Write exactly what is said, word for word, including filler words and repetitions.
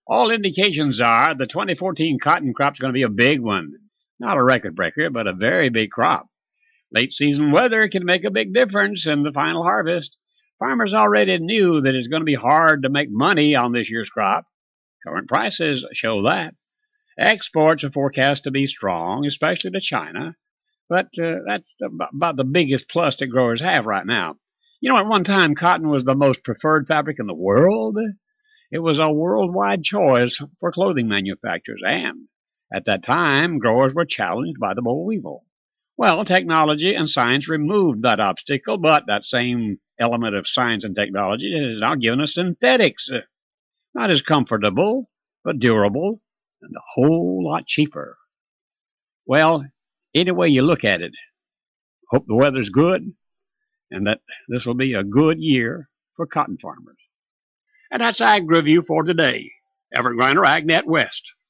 All indications are the twenty fourteen cotton crop's going to be a big one. Not a record breaker, but a very big crop. Late season weather can make a big difference in the final harvest. Farmers already knew that it's going to be hard to make money on this year's crop. Current prices show that. Exports are forecast to be strong, especially to China. But uh, that's about the biggest plus that growers have right now. You know, at one time, cotton was the most preferred fabric in the world. It was a worldwide choice for clothing manufacturers, and at that time, growers were challenged by the boll weevil. Well, technology and science removed that obstacle, but that same element of science and technology has now given us synthetics. Not as comfortable, but durable, and a whole lot cheaper. Well, any way you look at it, hope the weather's good, and that this will be a good year for cotton farmers. And that's Ag Review for today. Everett Griner, AgNet West.